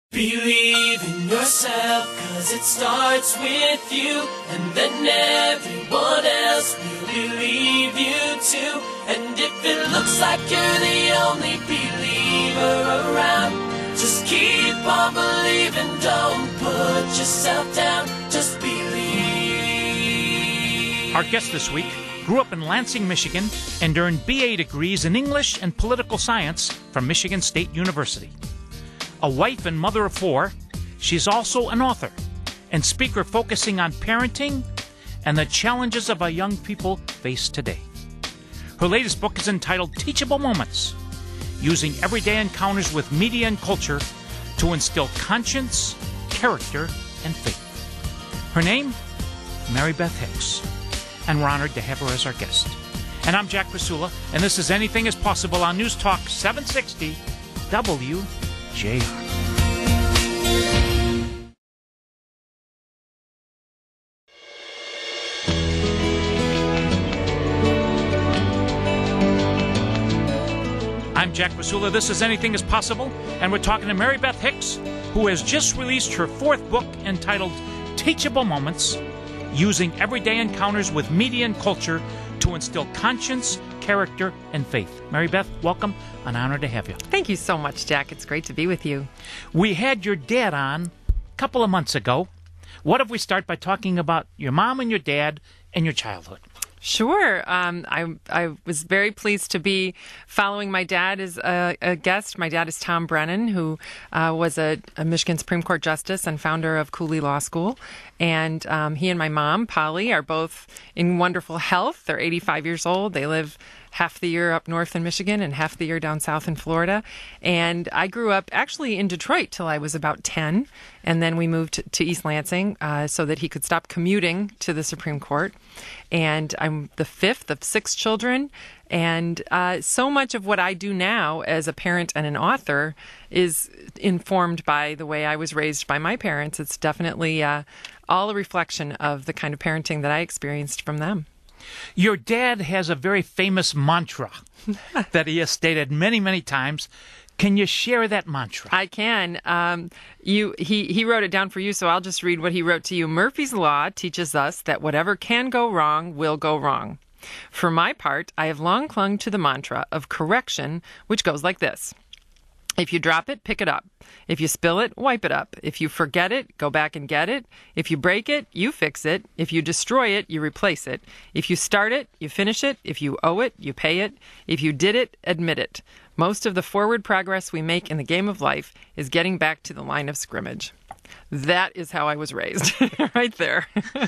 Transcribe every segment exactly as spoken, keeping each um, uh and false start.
Believe in yourself, cause it starts with you, and then everyone else will believe you too. And if it looks like you're the only believer around, just keep on believing, don't put yourself down, just believe. Our guest this week grew up in Lansing, Michigan, and earned B A degrees in English and Political Science from Michigan State University. A wife and mother of four, she's also an author and speaker focusing on parenting and the challenges of our young people face today. Her latest book is entitled Teachable Moments, using everyday encounters with media and culture to instill conscience, character, and faith. Her name, Mary Beth Hicks, and we're honored to have her as our guest. And I'm Jack Krasula, and this is Anything is Possible on News Talk seven sixty W J R. I'm Jack Krasula. This is Anything is Possible, and we're talking to Mary Beth Hicks, who has just released her fourth book entitled Teachable Moments, using everyday encounters with media and culture to instill conscience, character, and faith. Mary Beth, welcome. An honor to have you. Thank you so much, Jack. It's great to be with you. We had your dad on a couple of months ago. What if we start by talking about your mom and your dad and your childhood? Sure. Um, I I was very pleased to be following my dad as a, a guest. My dad is Tom Brennan, who uh, was a, a Michigan Supreme Court Justice and founder of Cooley Law School. And um, he and my mom, Polly, are both in wonderful health. They're eighty-five years old. They live half the year up north in Michigan and half the year down south in Florida. And I grew up actually in Detroit till I was about ten. And then we moved to East Lansing uh, so that he could stop commuting to the Supreme Court. And I'm the fifth of six children. And uh, so much of what I do now as a parent and an author is informed by the way I was raised by my parents. It's definitely uh, all a reflection of the kind of parenting that I experienced from them. Your dad has a very famous mantra that he has stated many, many times. Can you share that mantra? I can. Um, you, he, he wrote it down for you, so I'll just read what he wrote to you. Murphy's Law teaches us that whatever can go wrong will go wrong. For my part, I have long clung to the mantra of correction, which goes like this. If you drop it, pick it up. If you spill it, wipe it up. If you forget it, go back and get it. If you break it, you fix it. If you destroy it, you replace it. If you start it, you finish it. If you owe it, you pay it. If you did it, admit it. Most of the forward progress we make in the game of life is getting back to the line of scrimmage. That is how I was raised, right there.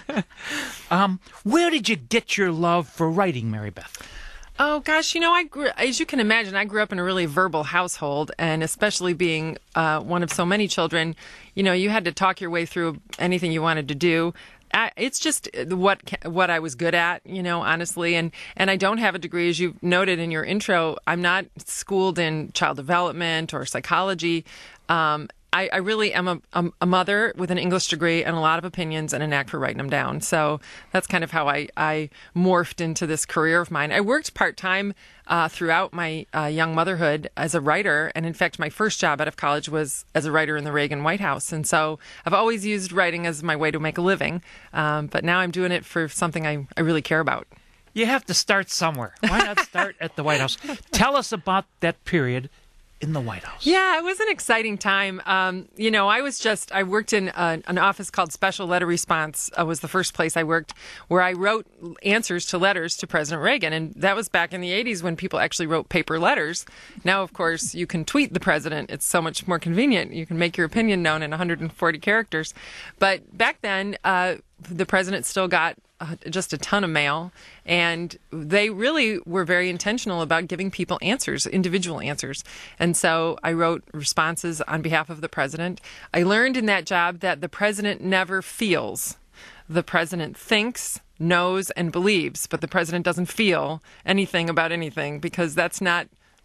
um, where did you get your love for writing, Mary Beth? Oh, gosh, you know, I grew, as you can imagine, I grew up in a really verbal household, and especially being uh, one of so many children, you know, you had to talk your way through anything you wanted to do. I, it's just what what I was good at, you know, honestly, and, and I don't have a degree, as you noted in your intro. I'm not schooled in child development or psychology. Um I, I really am a, a, a mother with an English degree and a lot of opinions and a knack for writing them down. So that's kind of how I, I morphed into this career of mine. I worked part-time uh, throughout my uh, young motherhood as a writer. And in fact, my first job out of college was as a writer in the Reagan White House. And so I've always used writing as my way to make a living. Um, but now I'm doing it for something I, I really care about. You have to start somewhere. Why not start at the White House? Tell us about that period in the White House. Yeah, it was an exciting time. Um, you know, I was just, I worked in a, an office called Special Letter Response, uh, was the first place I worked, where I wrote answers to letters to President Reagan. And that was back in the eighties when people actually wrote paper letters. Now, of course, you can tweet the president. It's so much more convenient. You can make your opinion known in one hundred forty characters. But back then, uh, the president still got uh, just a ton of mail, and they really were very intentional about giving people answers, individual answers. And so I wrote responses on behalf of the president. I learned in that job that the president never feels. The president thinks, knows, and believes, but the president doesn't feel anything about anything because that's not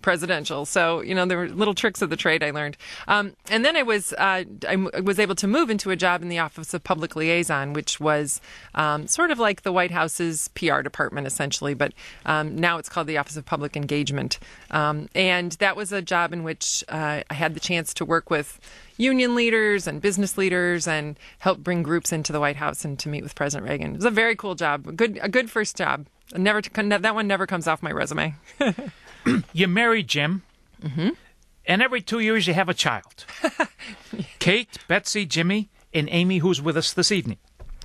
presidential. So, you know, there were little tricks of the trade I learned. Um, and then I was uh, I m- was able to move into a job in the Office of Public Liaison, which was um, sort of like the White House's P R department, essentially. But um, now it's called the Office of Public Engagement. Um, and that was a job in which uh, I had the chance to work with union leaders and business leaders and help bring groups into the White House and to meet with President Reagan. It was a very cool job, a good, a good first job. Never to, that one never comes off my resume. You married Jim, mm-hmm. and every two years you have a child. Kate, Betsy, Jimmy, and Amy, who's with us this evening.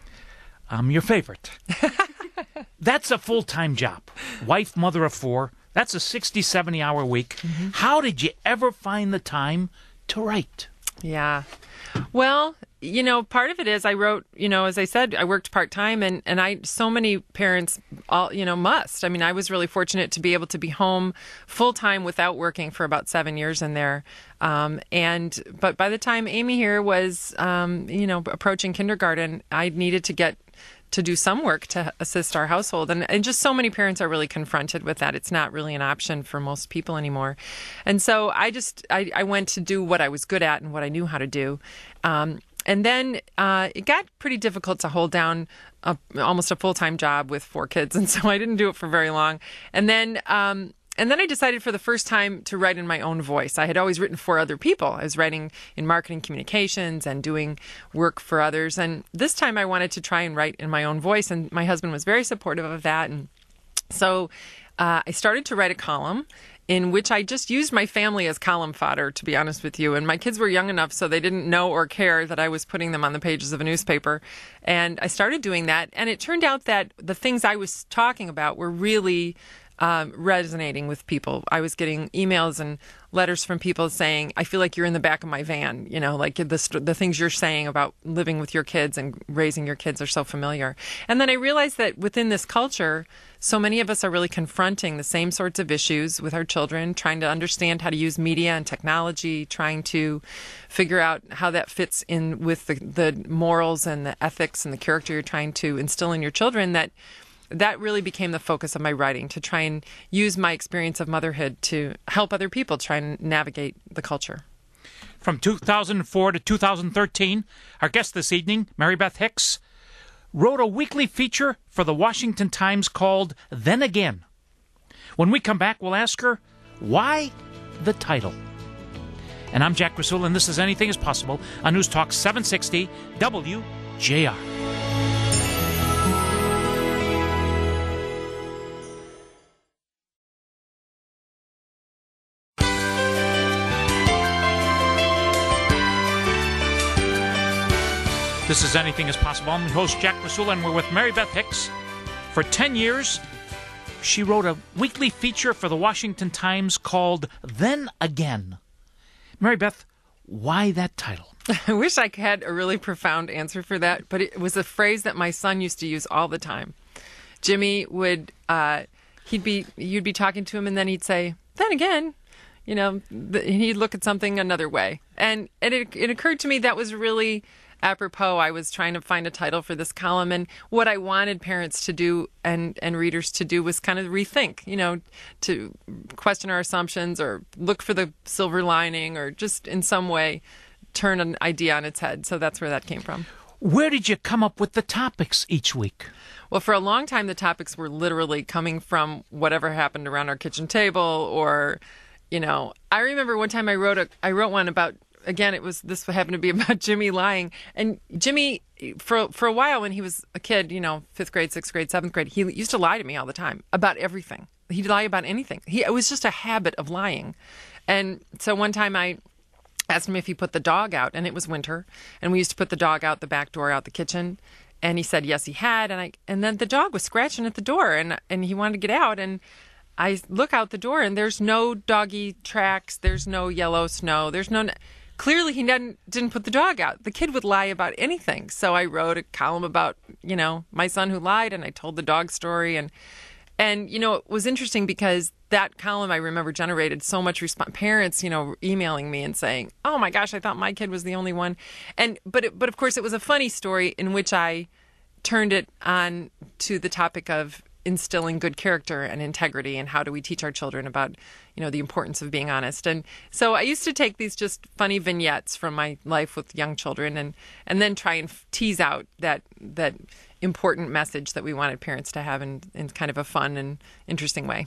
I'm your favorite. That's a full-time job. Wife, mother of four. That's a sixty, seventy-hour week. Mm-hmm. How did you ever find the time to write? Yeah. Well, you know, part of it is I wrote, you know, as I said, I worked part-time and, and I, so many parents, all, you know, must. I mean, I was really fortunate to be able to be home full-time without working for about seven years in there. Um, and, but by the time Amy here was, um, you know, approaching kindergarten, I needed to get to do some work to assist our household. And, and just so many parents are really confronted with that. It's not really an option for most people anymore. And so I just, I, I went to do what I was good at and what I knew how to do. Um, and then uh, it got pretty difficult to hold down a, almost a full-time job with four kids. And so I didn't do it for very long. And then, um, And then I decided for the first time to write in my own voice. I had always written for other people. I was writing in marketing communications and doing work for others. And this time I wanted to try and write in my own voice. And my husband was very supportive of that. And so uh, I started to write a column in which I just used my family as column fodder, to be honest with you. And my kids were young enough so they didn't know or care that I was putting them on the pages of a newspaper. And I started doing that. And it turned out that the things I was talking about were really Um, resonating with people. I was getting emails and letters from people saying, I feel like you're in the back of my van, you know, like the, the things you're saying about living with your kids and raising your kids are so familiar. And then I realized that within this culture, so many of us are really confronting the same sorts of issues with our children, trying to understand how to use media and technology, trying to figure out how that fits in with the, the morals and the ethics and the character you're trying to instill in your children, that that really became the focus of my writing, to try and use my experience of motherhood to help other people try and navigate the culture. From two thousand four to two thousand thirteen, our guest this evening, Mary Beth Hicks, wrote a weekly feature for the Washington Times called Then Again. When we come back, we'll ask her, why the title? And I'm Jack Rasul, and this is Anything is Possible on News Talk seven sixty W J R. This is Anything is Possible. I'm your host, Jack Rasul, and we're with Mary Beth Hicks. For ten years, she wrote a weekly feature for the Washington Times called Then Again. Mary Beth, why that title? I wish I had a really profound answer for that, but it was a phrase that my son used to use all the time. Jimmy would, uh, he'd be, you'd be talking to him, and then he'd say, then again. You know, th- he'd look at something another way. And, and it, it occurred to me that was really apropos. I was trying to find a title for this column, and what I wanted parents to do and, and readers to do was kind of rethink, you know, to question our assumptions or look for the silver lining or just in some way turn an idea on its head. So that's where that came from. Where did you come up with the topics each week? Well, for a long time, the topics were literally coming from whatever happened around our kitchen table, or, you know, I remember one time I wrote a, I wrote one about, again, it was, this happened to be about Jimmy lying. And Jimmy, for for a while when he was a kid, you know, fifth grade, sixth grade, seventh grade, he used to lie to me all the time about everything. He'd lie about anything. He, it was just a habit of lying. And so one time I asked him if he put the dog out, and it was winter, and we used to put the dog out the back door, out the kitchen. And he said, yes, he had. And I, and then the dog was scratching at the door, and and he wanted to get out. And I look out the door, and there's no doggy tracks. There's no yellow snow. There's no... Clearly, he didn't, didn't put the dog out. The kid would lie about anything. So I wrote a column about, you know, my son who lied, and I told the dog story. And, and you know, it was interesting because that column, I remember, generated so much response. Parents, you know, emailing me and saying, oh, my gosh, I thought my kid was the only one. And But, it, but of course, it was a funny story in which I turned it on to the topic of instilling good character and integrity, and how do we teach our children about, you know, the importance of being honest. And so I used to take these just funny vignettes from my life with young children, and and then try and tease out that that important message that we wanted parents to have in, in kind of a fun and interesting way.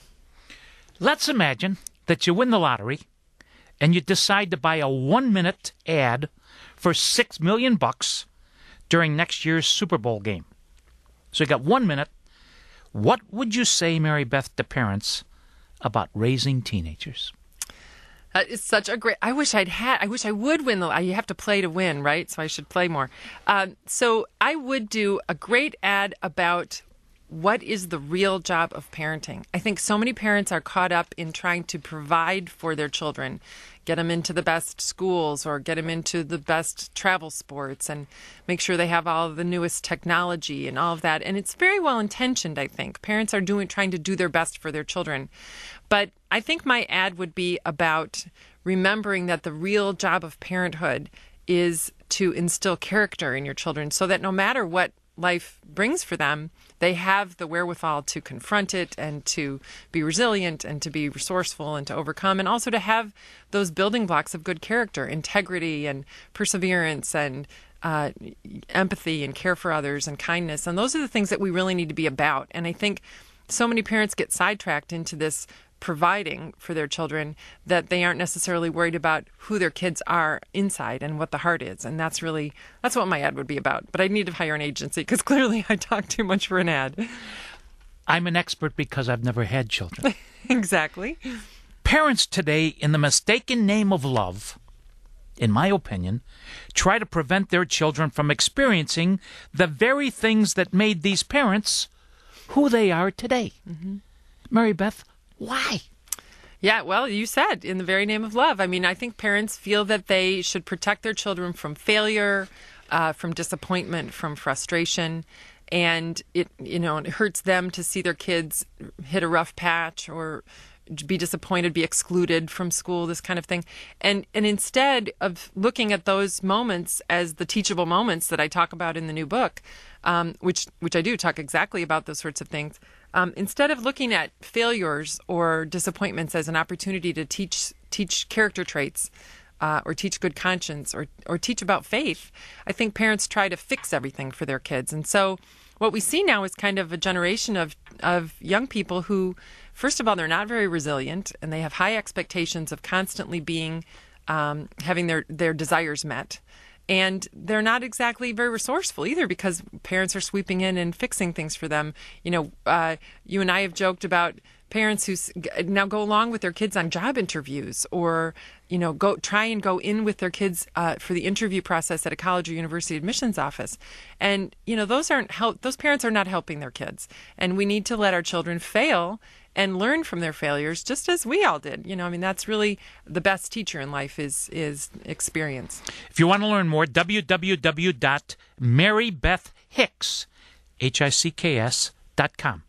Let's imagine that you win the lottery and you decide to buy a one-minute ad for six million bucks during next year's Super Bowl game. So you got one minute. What would you say, Mary Beth, to parents about raising teenagers? That is such a great. I wish I'd had. I wish I would win the. You have to play to win, right? So I should play more. Um, so I would do a great ad about what is the real job of parenting. I think so many parents are caught up in trying to provide for their children, get them into the best schools or get them into the best travel sports and make sure they have all of the newest technology and all of that. And it's very well intentioned, I think. Parents are doing trying to do their best for their children. But I think my ad would be about remembering that the real job of parenthood is to instill character in your children so that no matter what life brings for them, they have the wherewithal to confront it and to be resilient and to be resourceful and to overcome, and also to have those building blocks of good character, integrity and perseverance and uh, empathy and care for others and kindness. And those are the things that we really need to be about. And I think so many parents get sidetracked into this providing for their children that they aren't necessarily worried about who their kids are inside and what the heart is. And that's really, that's what my ad would be about. But I need to hire an agency because clearly I talk too much for an ad. I'm an expert because I've never had children. Exactly. Parents today, in the mistaken name of love, in my opinion, try to prevent their children from experiencing the very things that made these parents who they are today. Mm-hmm. Mary Beth, why? Yeah, well, you said in the very name of love. I mean, I think parents feel that they should protect their children from failure, uh, from disappointment, from frustration. And it, you know, it hurts them to see their kids hit a rough patch or be disappointed, be excluded from school, this kind of thing. And and instead of looking at those moments as the teachable moments that I talk about in the new book, um, which which I do talk exactly about those sorts of things, um, instead of looking at failures or disappointments as an opportunity to teach teach character traits, Uh, or teach good conscience, or or teach about faith, I think parents try to fix everything for their kids. And so what we see now is kind of a generation of, of young people who, first of all, they're not very resilient, and they have high expectations of constantly being, um, having their, their desires met. And they're not exactly very resourceful either because parents are sweeping in and fixing things for them. You know, uh, you and I have joked about parents who now go along with their kids on job interviews, or, you know, go try and go in with their kids uh, for the interview process at a college or university admissions office. And, you know, those aren't help. Those parents are not helping their kids. And we need to let our children fail and learn from their failures, just as we all did. You know, I mean, that's really the best teacher in life is is experience. If you want to learn more, w w w dot mary beth hicks, H I C K S, dot com.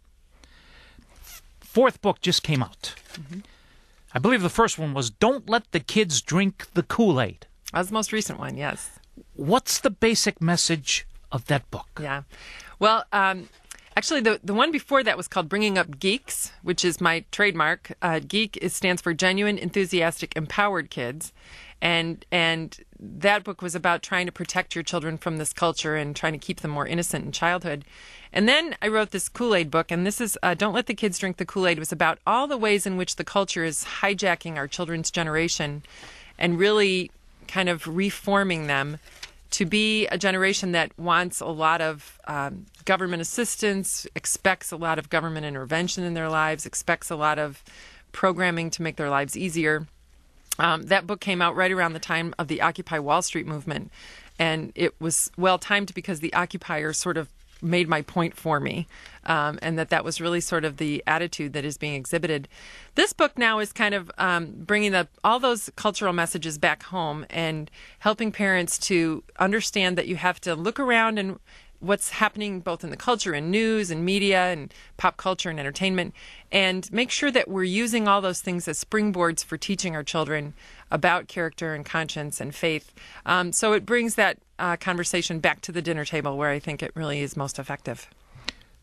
Fourth book just came out. Mm-hmm. I believe the first one was Don't Let the Kids Drink the Kool-Aid. That was the most recent one, yes. What's the basic message of that book? Yeah. Well, um, actually, the, the one before that was called Bringing Up Geeks, which is my trademark. Uh, Geek is, stands for Genuine, Enthusiastic, Empowered Kids. And and that book was about trying to protect your children from this culture and trying to keep them more innocent in childhood. And then I wrote this Kool-Aid book, and this is uh, Don't Let the Kids Drink the Kool-Aid. It was about all the ways in which the culture is hijacking our children's generation and really kind of reforming them to be a generation that wants a lot of um, government assistance, expects a lot of government intervention in their lives, expects a lot of programming to make their lives easier. Um, that book came out right around the time of the Occupy Wall Street movement, and it was well-timed because the occupiers sort of made my point for me, um, and that that was really sort of the attitude that is being exhibited. This book now is kind of um, bringing the, all those cultural messages back home and helping parents to understand that you have to look around and what's happening both in the culture and news and media and pop culture and entertainment, and make sure that we're using all those things as springboards for teaching our children about character and conscience and faith. Um, so it brings that uh, conversation back to the dinner table where I think it really is most effective.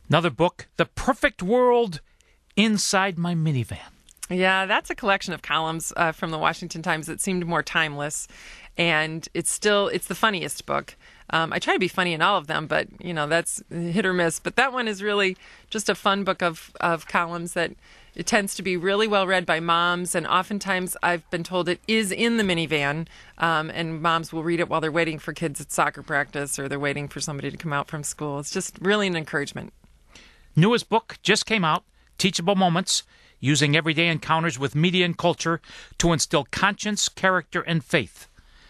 Another book, The Perfect World Inside My Minivan. Yeah, that's a collection of columns uh, from the Washington Times that seemed more timeless, and it's still it's the funniest book. Um, I try to be funny in all of them, but you know that's hit or miss. But that one is really just a fun book of of columns that it tends to be really well read by moms, and oftentimes I've been told it is in the minivan, um, and moms will read it while they're waiting for kids at soccer practice or they're waiting for somebody to come out from school. It's just really an encouragement. Newest book just came out, Teachable Moments, Using Everyday Encounters with Media and Culture to Instill Conscience, Character, and Faith.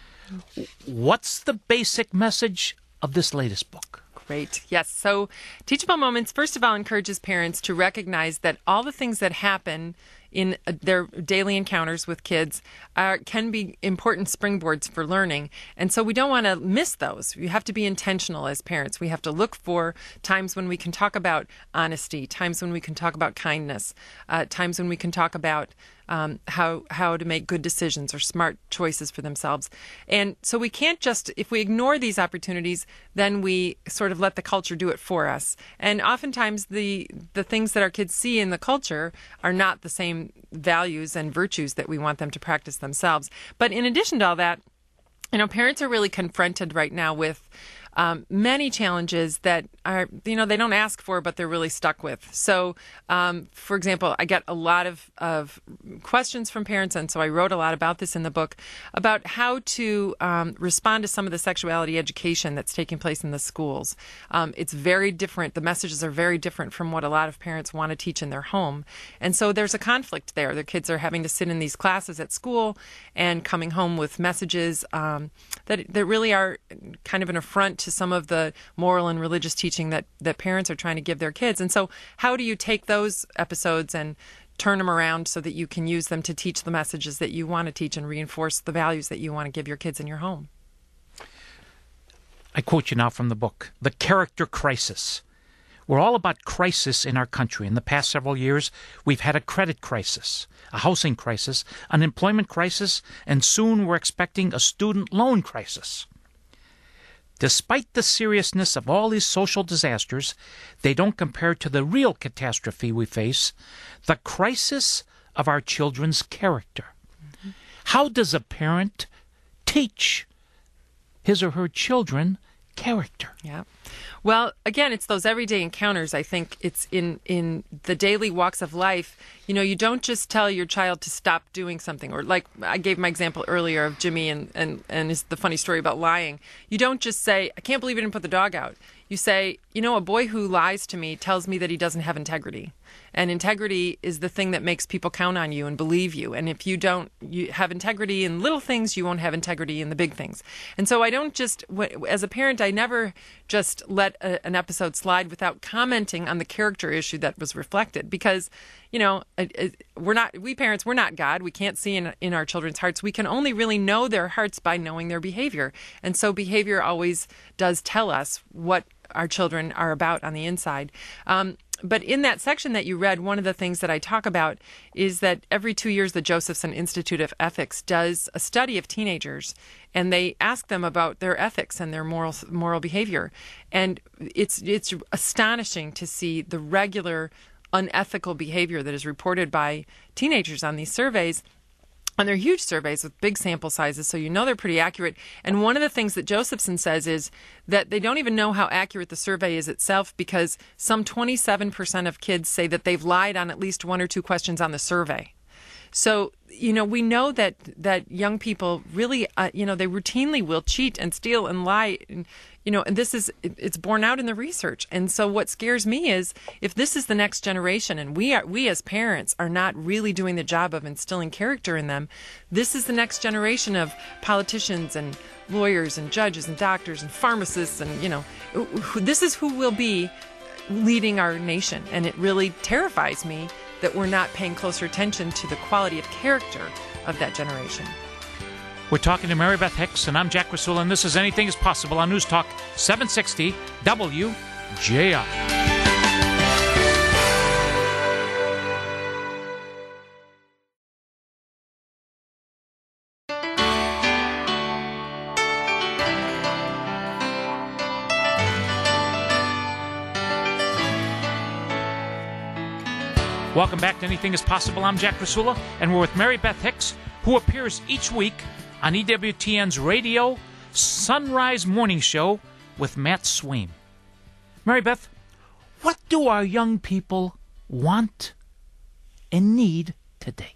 What's the basic message of this latest book? Great. Yes. So Teachable Moments, first of all, encourages parents to recognize that all the things that happen in their daily encounters with kids are, can be important springboards for learning. And so we don't want to miss those. You have to be intentional as parents. We have to look for times when we can talk about honesty, times when we can talk about kindness, uh, times when we can talk about Um, how how to make good decisions or smart choices for themselves. And so we can't just, if we ignore these opportunities, then we sort of let the culture do it for us. And oftentimes the the things that our kids see in the culture are not the same values and virtues that we want them to practice themselves. But in addition to all that, you know, parents are really confronted right now with Um, many challenges that are, you know, they don't ask for, but they're really stuck with. So, um, for example, I get a lot of, of questions from parents, and so I wrote a lot about this in the book, about how to um, respond to some of the sexuality education that's taking place in the schools. Um, it's very different. The messages are very different from what a lot of parents want to teach in their home. And so there's a conflict there. Their kids are having to sit in these classes at school and coming home with messages um, that, that really are kind of an affront to some of the moral and religious teaching that, that parents are trying to give their kids. And so how do you take those episodes and turn them around so that you can use them to teach the messages that you want to teach and reinforce the values that you want to give your kids in your home? I quote you now from the book, The Character Crisis. We're all about crisis in our country. In the past several years, we've had a credit crisis, a housing crisis, an employment crisis, and soon we're expecting a student loan crisis. Despite the seriousness of all these social disasters, they don't compare to the real catastrophe we face, the crisis of our children's character. Mm-hmm. How does a parent teach his or her children character? Yeah. Well, again, it's those everyday encounters. I think it's in, in the daily walks of life. You know, you don't just tell your child to stop doing something, or like I gave my example earlier of Jimmy and, and, and his, the funny story about lying. You don't just say, I can't believe you didn't put the dog out. You say, you know, a boy who lies to me tells me that he doesn't have integrity. And integrity is the thing that makes people count on you and believe you. And if you don't you have integrity in little things, you won't have integrity in the big things. And so I don't just, as a parent, I never just let a, an episode slide without commenting on the character issue that was reflected. Because, you know, it, it, we're not, we parents, we're not God. We can't see in, in our children's hearts. We can only really know their hearts by knowing their behavior. And so behavior always does tell us what our children are about on the inside. Um, But in that section that you read, one of the things that I talk about is that every two years, the Josephson Institute of Ethics does a study of teenagers, and they ask them about their ethics and their moral moral behavior. And it's it's astonishing to see the regular unethical behavior that is reported by teenagers on these surveys. And they're huge surveys with big sample sizes, so you know they're pretty accurate. And one of the things that Josephson says is that they don't even know how accurate the survey is itself, because some twenty-seven percent of kids say that they've lied on at least one or two questions on the survey. So, you know, we know that that young people really, uh, you know, they routinely will cheat and steal and lie. And, you know, and this is, it's borne out in the research. And so what scares me is if this is the next generation and we are, we as parents are not really doing the job of instilling character in them, this is the next generation of politicians and lawyers and judges and doctors and pharmacists. And, you know, this is who will be leading our nation. And it really terrifies me that we're not paying closer attention to the quality of character of that generation. We're talking to Mary Beth Hicks, and I'm Jack Rasula, and this is Anything is Possible on News Talk seven sixty W J R. Welcome back to Anything is Possible. I'm Jack Rasula, and we're with Mary Beth Hicks, who appears each week on E W T N's radio Sunrise Morning Show with Matt Swaim. Mary Beth, what do our young people want and need today?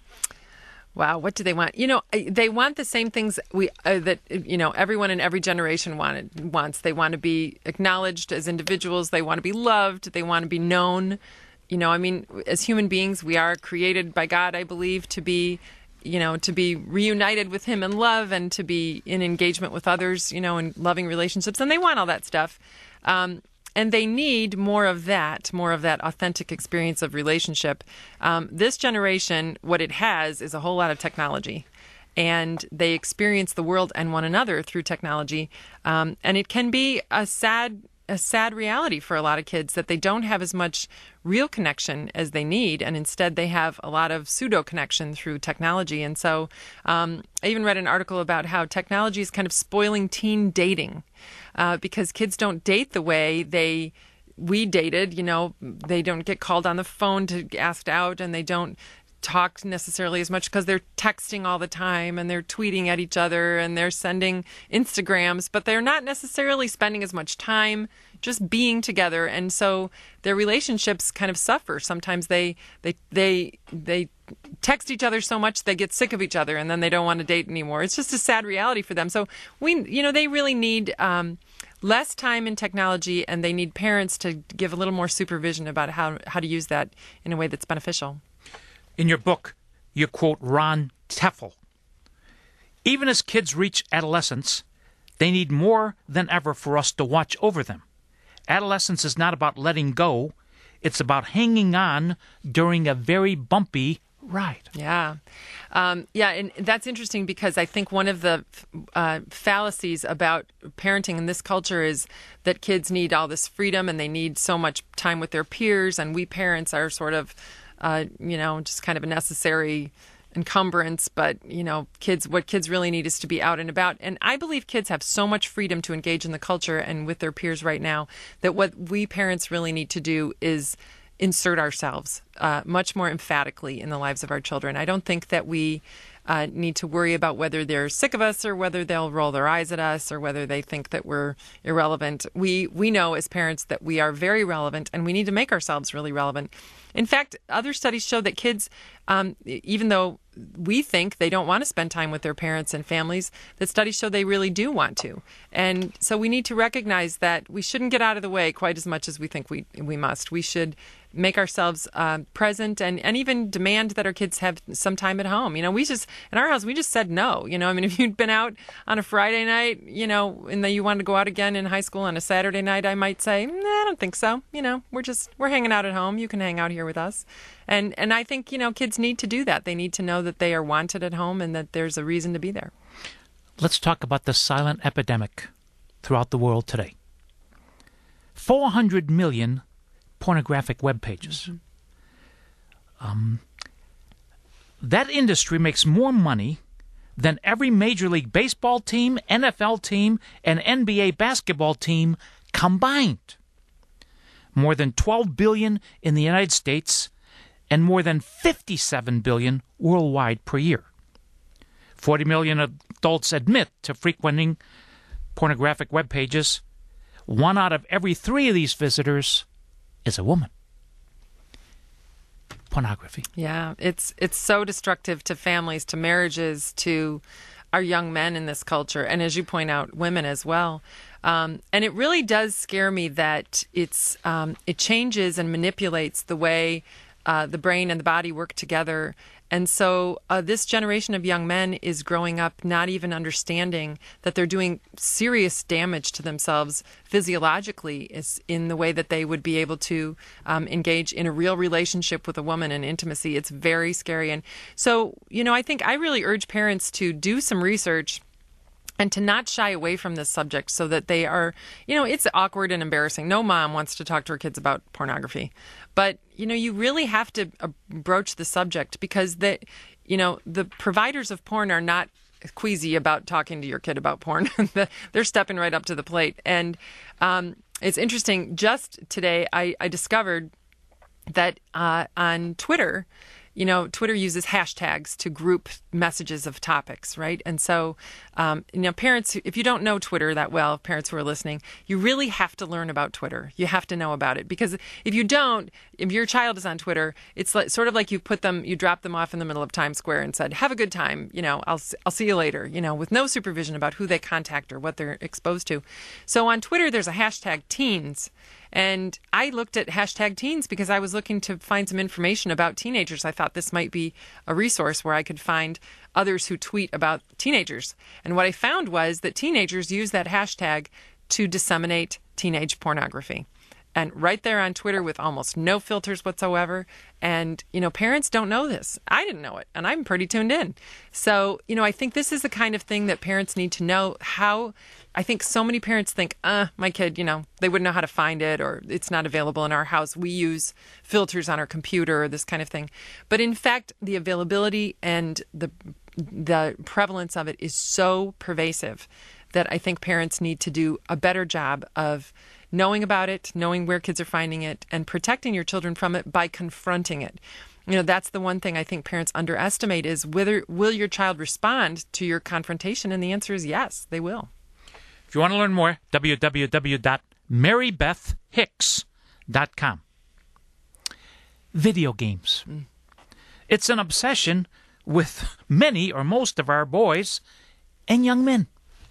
Wow, what do they want? You know, they want the same things we uh, that you know everyone in every generation wanted wants. They want to be acknowledged as individuals. They want to be loved. They want to be known. You know, I mean, as human beings, we are created by God, I believe, to be, you know, to be reunited with Him in love and to be in engagement with others, you know, in loving relationships. And they want all that stuff. Um, and they need more of that, more of that authentic experience of relationship. Um, this generation, what it has is a whole lot of technology. And they experience the world and one another through technology. Um, and it can be a sad a sad reality for a lot of kids that they don't have as much real connection as they need, and instead they have a lot of pseudo connection through technology. And so um, I even read an article about how technology is kind of spoiling teen dating uh, because kids don't date the way they we dated. You know, they don't get called on the phone to asked out, and they don't talk necessarily as much because they're texting all the time and they're tweeting at each other and they're sending Instagrams, but they're not necessarily spending as much time just being together. And so their relationships kind of suffer. Sometimes they they they they text each other so much they get sick of each other and then they don't want to date anymore. It's just a sad reality for them. So we you know they really need um less time in technology, and they need parents to give a little more supervision about how how to use that in a way that's beneficial. In your book, you quote Ron Teffel. Even as kids reach adolescence, they need more than ever for us to watch over them. Adolescence is not about letting go. It's about hanging on during a very bumpy ride. Yeah. Um, yeah, and that's interesting because I think one of the uh, fallacies about parenting in this culture is that kids need all this freedom and they need so much time with their peers, and we parents are sort of Uh, you know, just kind of a necessary encumbrance. But, you know, kids, what kids really need is to be out and about. And I believe kids have so much freedom to engage in the culture and with their peers right now that what we parents really need to do is insert ourselves uh, much more emphatically in the lives of our children. I don't think that we uh, need to worry about whether they're sick of us or whether they'll roll their eyes at us or whether they think that we're irrelevant. We we know as parents that we are very relevant, and we need to make ourselves really relevant. In fact, other studies show that kids, um, even though we think they don't want to spend time with their parents and families, that studies show they really do want to. And so we need to recognize that we shouldn't get out of the way quite as much as we think we we must. We should make ourselves uh, present and, and even demand that our kids have some time at home. You know, we just, in our house, we just said no. You know, I mean, if you'd been out on a Friday night, you know, and then you wanted to go out again in high school on a Saturday night, I might say, nah, I don't think so. You know, we're just, we're hanging out at home. You can hang out here with us. And, and I think, you know, kids need to do that. They need to know that they are wanted at home and that there's a reason to be there. Let's talk about the silent epidemic throughout the world today. four hundred million pornographic web pages. Mm-hmm. Um, that industry makes more money than every Major League Baseball team, N F L team, and N B A basketball team combined. More than twelve billion dollars in the United States and more than fifty-seven billion dollars worldwide per year. forty million adults admit to frequenting pornographic web pages. One out of every three of these visitors is a woman. Pornography. Yeah, it's it's so destructive to families, to marriages, to our young men in this culture, and as you point out, women as well. Um, and it really does scare me that it's um, it changes and manipulates the way uh, the brain and the body work together. And so uh, this generation of young men is growing up not even understanding that they're doing serious damage to themselves physiologically is in the way that they would be able to um, engage in a real relationship with a woman and intimacy. It's very scary. And so, you know, I think I really urge parents to do some research and to not shy away from this subject so that they are, you know, it's awkward and embarrassing. No mom wants to talk to her kids about pornography. But, you know, you really have to uh, broach the subject because, the, you know, the providers of porn are not queasy about talking to your kid about porn. They're stepping right up to the plate. And um, it's interesting. Just today, I, I discovered that uh, on Twitter, you know, Twitter uses hashtags to group messages of topics, right? And so, um, you know, parents, if you don't know Twitter that well, parents who are listening, you really have to learn about Twitter. You have to know about it, because if you don't, if your child is on Twitter, it's like, sort of like you put them, you drop them off in the middle of Times Square and said, have a good time, you know, I'll, I'll see you later, you know, with no supervision about who they contact or what they're exposed to. So on Twitter, there's a hashtag teens. And I looked at hashtag teens because I was looking to find some information about teenagers. I thought this might be a resource where I could find others who tweet about teenagers. And what I found was that teenagers use that hashtag to disseminate teenage pornography. And right there on Twitter with almost no filters whatsoever. And, you know, parents don't know this. I didn't know it, and I'm pretty tuned in. So, you know, I think this is the kind of thing that parents need to know. How I think so many parents think, uh, my kid, you know, they wouldn't know how to find it, or it's not available in our house. We use filters on our computer, or this kind of thing. But in fact, the availability and the the prevalence of it is so pervasive that I think parents need to do a better job of knowing about it, knowing where kids are finding it, and protecting your children from it by confronting it. You know, that's the one thing I think parents underestimate is whether will your child respond to your confrontation? And the answer is yes, they will. If you want to learn more, w w w dot mary beth hicks dot com. Video games. Mm. It's an obsession with many or most of our boys and young men.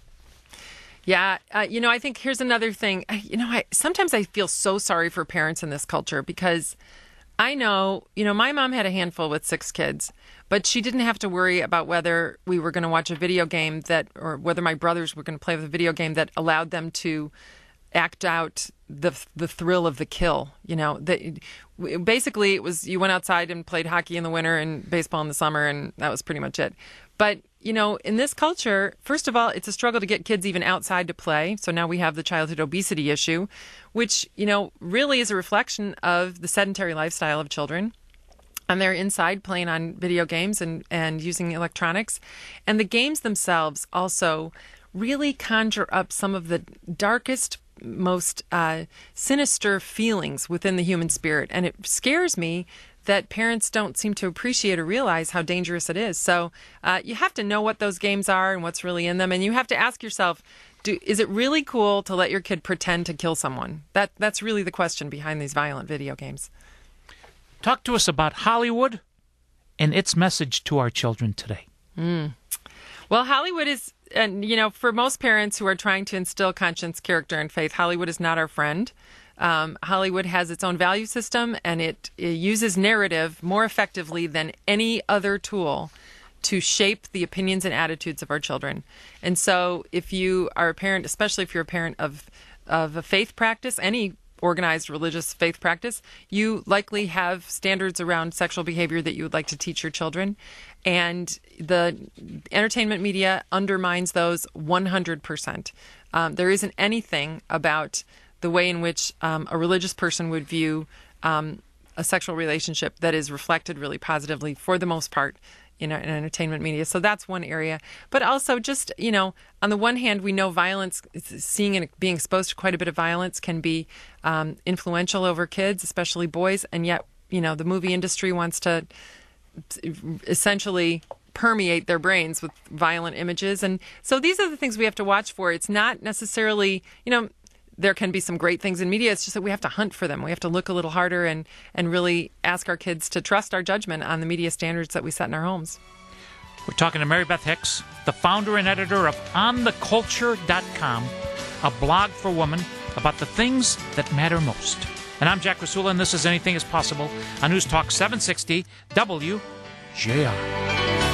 Yeah, uh, you know, I think here's another thing. You know, I, sometimes I feel so sorry for parents in this culture, because I know, you know, my mom had a handful with six kids, but she didn't have to worry about whether we were going to watch a video game that, or whether my brothers were going to play with a video game that allowed them to act out the the thrill of the kill. You know, the, basically it was you went outside and played hockey in the winter and baseball in the summer, and that was pretty much it. But you know, in this culture, first of all, it's a struggle to get kids even outside to play. So now we have the childhood obesity issue, which, you know, really is a reflection of the sedentary lifestyle of children. And they're inside playing on video games and, and using electronics. And the games themselves also really conjure up some of the darkest, most uh, sinister feelings within the human spirit. And it scares me that parents don't seem to appreciate or realize how dangerous it is. So uh, you have to know what those games are and what's really in them. And you have to ask yourself, do, is it really cool to let your kid pretend to kill someone? That That's really the question behind these violent video games. Talk to us about Hollywood and its message to our children today. Mm. Well, Hollywood is, and you know, for most parents who are trying to instill conscience, character, and faith, Hollywood is not our friend. Um, Hollywood has its own value system, and it, it uses narrative more effectively than any other tool to shape the opinions and attitudes of our children. And so if you are a parent, especially if you're a parent of, of a faith practice, any organized religious faith practice, you likely have standards around sexual behavior that you would like to teach your children. And the entertainment media undermines those one hundred percent. Um, there isn't anything about the way in which um, a religious person would view um, a sexual relationship that is reflected really positively, for the most part, in, in entertainment media. So that's one area. But also just, you know, on the one hand, we know violence, seeing and being exposed to quite a bit of violence can be um, influential over kids, especially boys. And yet, you know, the movie industry wants to essentially permeate their brains with violent images. And so these are the things we have to watch for. It's not necessarily, you know, there can be some great things in media. It's just that we have to hunt for them. We have to look a little harder and, and really ask our kids to trust our judgment on the media standards that we set in our homes. We're talking to Mary Beth Hicks, the founder and editor of on the culture dot com, a blog for women about the things that matter most. And I'm Jack Rasula, and this is Anything is Possible on News Talk seven sixty W J R.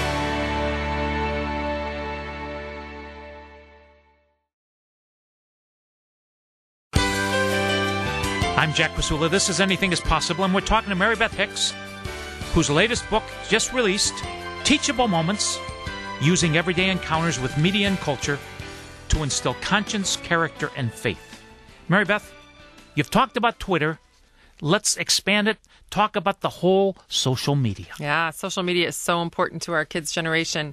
I'm Jack Rasula. This is Anything is Possible, and we're talking to Mary Beth Hicks, whose latest book just released, Teachable Moments, Using Everyday Encounters with Media and Culture to Instill Conscience, Character, and Faith. Mary Beth, you've talked about Twitter. Let's expand it. Talk about the whole social media. Yeah, social media is so important to our kids' generation.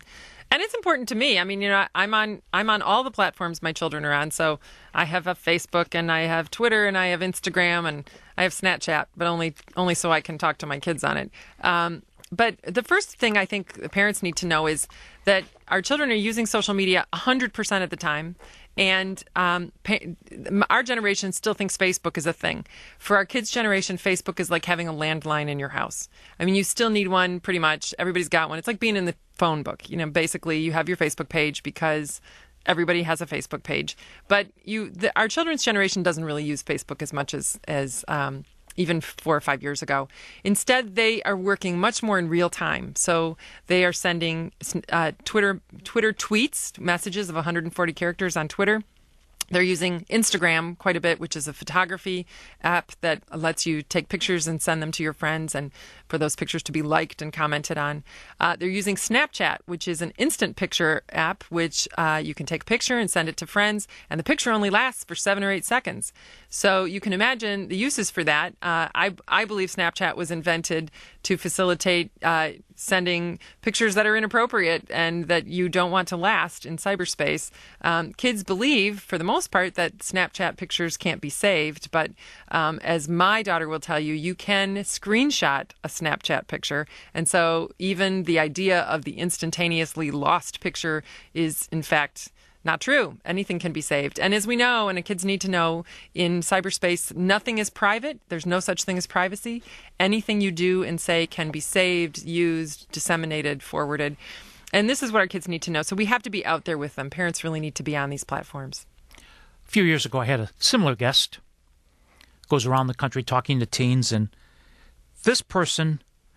And it's important to me. I mean, you know, I'm on I'm on all the platforms my children are on. So I have a Facebook, and I have Twitter, and I have Instagram, and I have Snapchat, but only only so I can talk to my kids on it. Um, but the first thing I think parents need to know is that our children are using social media one hundred percent of the time. And um, pa- our generation still thinks Facebook is a thing. For our kids' generation, Facebook is like having a landline in your house. I mean, you still need one pretty much. Everybody's got one. It's like being in the phone book. You know, basically you have your Facebook page because everybody has a Facebook page. But you, the, our children's generation doesn't really use Facebook as much as, as um, even four or five years ago. Instead, they are working much more in real time. So they are sending uh, Twitter Twitter tweets, messages of one hundred forty characters on Twitter. They're using Instagram quite a bit, which is a photography app that lets you take pictures and send them to your friends and for those pictures to be liked and commented on. Uh, they're using Snapchat, which is an instant picture app, which uh, you can take a picture and send it to friends, and the picture only lasts for seven or eight seconds. So you can imagine the uses for that. Uh, I, I believe Snapchat was invented to facilitate uh, sending pictures that are inappropriate and that you don't want to last in cyberspace. Um, kids believe, for the most part, that Snapchat pictures can't be saved. But um, as my daughter will tell you, you can screenshot a Snapchat picture. And so even the idea of the instantaneously lost picture is, in fact, not true. Anything can be saved. And as we know, and the kids need to know, in cyberspace, nothing is private. There's no such thing as privacy. Anything you do and say can be saved, used, disseminated, forwarded. And this is what our kids need to know. So we have to be out there with them. Parents really need to be on these platforms. A few years ago, I had a similar guest. Goes around the country talking to teens, and this person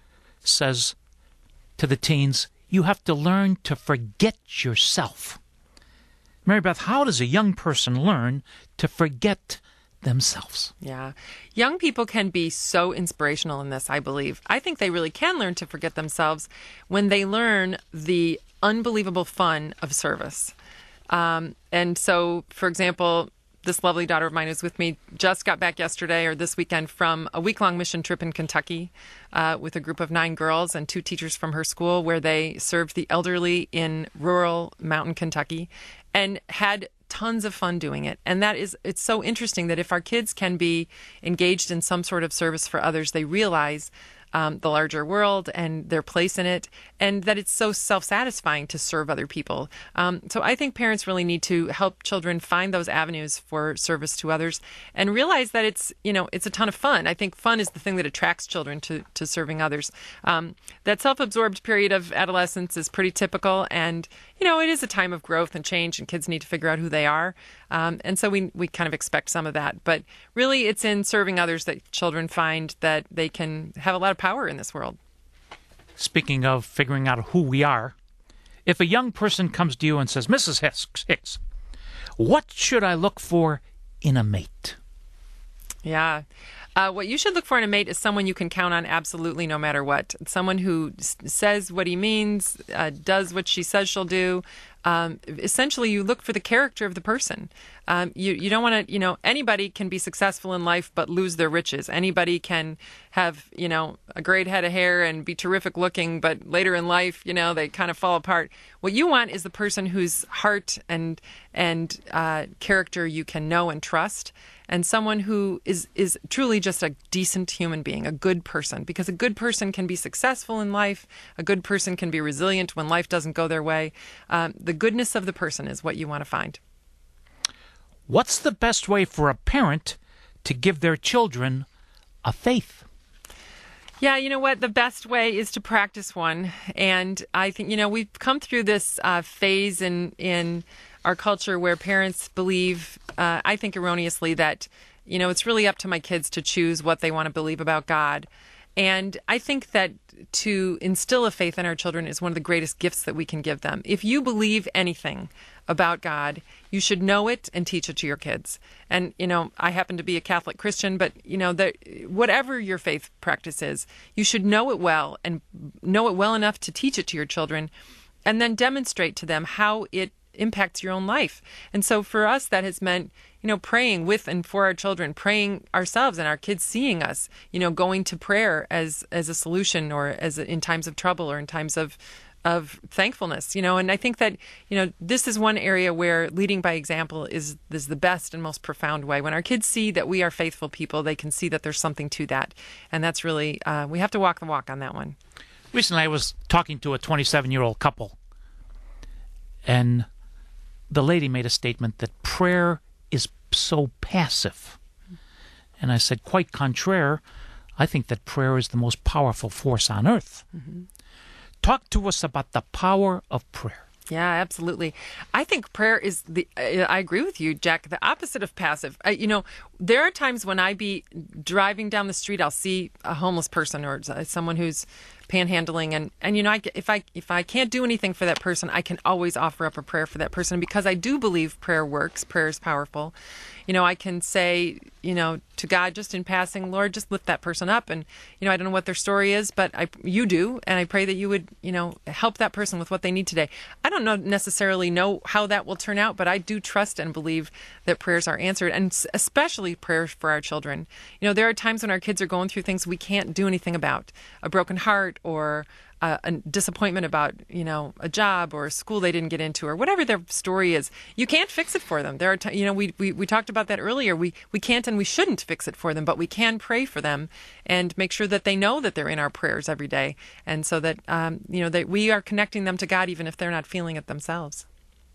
says to the teens, you have to learn to forget yourself. Mary Beth, how does a young person learn to forget themselves? Yeah. Young people can be so inspirational in this, I believe. I think they really can learn to forget themselves when they learn the unbelievable fun of service. Um, and so, for example, this lovely daughter of mine who's with me just got back yesterday or this weekend from a week-long mission trip in Kentucky uh, with a group of nine girls and two teachers from her school, where they served the elderly in rural mountain Kentucky and had tons of fun doing it. And that is, it's so interesting that if our kids can be engaged in some sort of service for others, they realize Um, the larger world and their place in it, and that it's so self-satisfying to serve other people. Um, so I think parents really need to help children find those avenues for service to others and realize that it's, you know, it's a ton of fun. I think fun is the thing that attracts children to, to serving others. Um, that self-absorbed period of adolescence is pretty typical, and, you know, it is a time of growth and change, and kids need to figure out who they are. Um, and so we, we kind of expect some of that. But really, it's in serving others that children find that they can have a lot of power in this world. Speaking of figuring out who we are, if a young person comes to you and says, Missus Hicks, what should I look for in a mate? Yeah. Uh, what you should look for in a mate is someone you can count on absolutely no matter what. Someone who s- says what he means, uh, does what she says she'll do. Um, essentially, you look for the character of the person. Um, you, you don't want to, you know, anybody can be successful in life but lose their riches. Anybody can have, you know, a great head of hair and be terrific looking, but later in life, you know, they kind of fall apart. What you want is the person whose heart and and uh, character you can know and trust, and someone who is, is truly just a decent human being, a good person. Because a good person can be successful in life. A good person can be resilient when life doesn't go their way. Um, the goodness of the person is what you want to find. What's the best way for a parent to give their children a faith? Yeah, you know what? The best way is to practice one. And I think, you know, we've come through this uh, phase in in our culture where parents believe, uh, I think erroneously, that, you know, it's really up to my kids to choose what they want to believe about God. And I think that to instill a faith in our children is one of the greatest gifts that we can give them. If you believe anything about God, you should know it and teach it to your kids. And, you know, I happen to be a Catholic Christian, but, you know, the, whatever your faith practice is, you should know it well and know it well enough to teach it to your children and then demonstrate to them how it impacts your own life. And so for us, that has meant, you know, praying with and for our children, praying ourselves and our kids seeing us, you know, going to prayer as as a solution or as a, in times of trouble or in times of of thankfulness, you know, and I think that, you know, this is one area where leading by example is, is the best and most profound way. When our kids see that we are faithful people, they can see that there's something to that. And that's really, uh, we have to walk the walk on that one. Recently, I was talking to a twenty-seven-year-old couple, and the lady made a statement that prayer is so passive. And I said, quite contraire, I think that prayer is the most powerful force on earth. Mm-hmm. Talk to us about the power of prayer. Yeah, absolutely. I think prayer is the, I agree with you, Jack, the opposite of passive. I, you know, there are times when I be driving down the street, I'll see a homeless person or someone who's panhandling, and, and you know, I, if I if I can't do anything for that person, I can always offer up a prayer for that person, because I do believe prayer works. Prayer is powerful. You know, I can say, you know, to God just in passing, Lord, just lift that person up. And, you know, I don't know what their story is, but I, you do. And I pray that you would, you know, help that person with what they need today. I don't know necessarily know how that will turn out, but I do trust and believe that prayers are answered, and especially prayers for our children. You know, there are times when our kids are going through things we can't do anything about, a broken heart or Uh, a disappointment about, you know, a job or a school they didn't get into, or whatever their story is. You can't fix it for them. There are, t- you know, we, we we talked about that earlier. We we can't and we shouldn't fix it for them, but we can pray for them and make sure that they know that they're in our prayers every day, and so that um, you know that we are connecting them to God even if they're not feeling it themselves.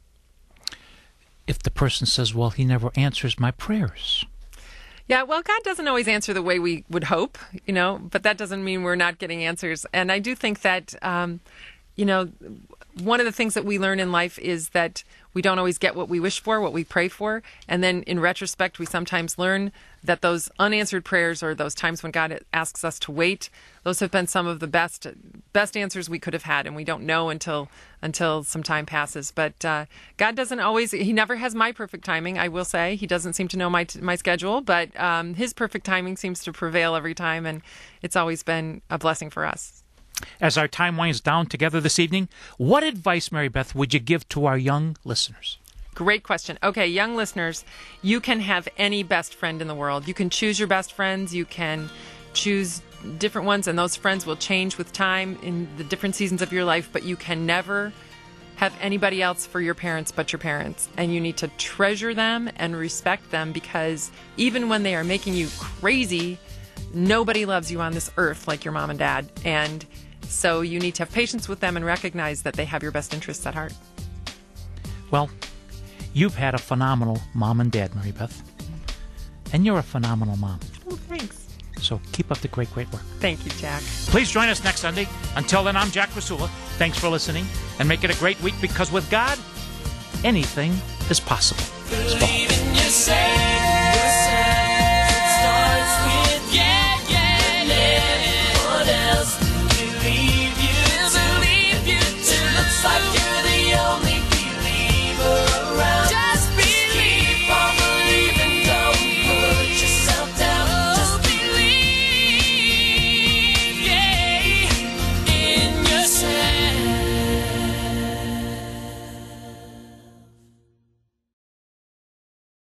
If the person says, "Well, he never answers my prayers." Yeah, well, God doesn't always answer the way we would hope, you know, but that doesn't mean we're not getting answers. And I do think that, um, you know, one of the things that we learn in life is that we don't always get what we wish for, what we pray for. And then in retrospect, we sometimes learn that those unanswered prayers, or those times when God asks us to wait, those have been some of the best best answers we could have had. And we don't know until until some time passes. But uh, God doesn't always, he never has my perfect timing, I will say. He doesn't seem to know my my schedule, but um, his perfect timing seems to prevail every time. And it's always been a blessing for us. As our time winds down together this evening, what advice, Mary Beth, would you give to our young listeners? Great question. Okay, young listeners, you can have any best friend in the world. You can choose your best friends. You can choose different ones, and those friends will change with time in the different seasons of your life, but you can never have anybody else for your parents but your parents. And you need to treasure them and respect them, because even when they are making you crazy, nobody loves you on this earth like your mom and dad. And so you need to have patience with them and recognize that they have your best interests at heart. Well, you've had a phenomenal mom and dad, Mary Beth. And you're a phenomenal mom. Oh, thanks. So keep up the great, great work. Thank you, Jack. Please join us next Sunday. Until then, I'm Jack Rasula. Thanks for listening, and make it a great week, because with God, anything is possible. Believe